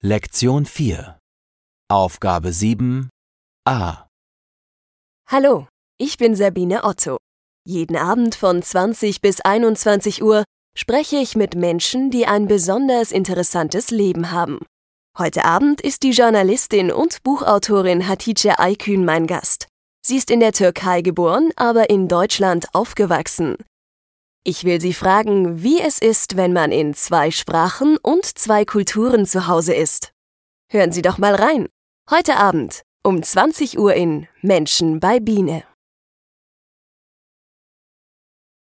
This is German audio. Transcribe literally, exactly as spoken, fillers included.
Lektion vier. Aufgabe sieben a. Hallo, ich bin Sabine Otto. Jeden Abend von zwanzig bis einundzwanzig Uhr spreche ich mit Menschen, die ein besonders interessantes Leben haben. Heute Abend ist die Journalistin und Buchautorin Hatice Aykün mein Gast. Sie ist in der Türkei geboren, aber in Deutschland aufgewachsen. Ich will sie fragen, wie es ist, wenn man in zwei Sprachen und zwei Kulturen zu Hause ist. Hören Sie doch mal rein. Heute Abend um zwanzig Uhr in Menschen bei Biene.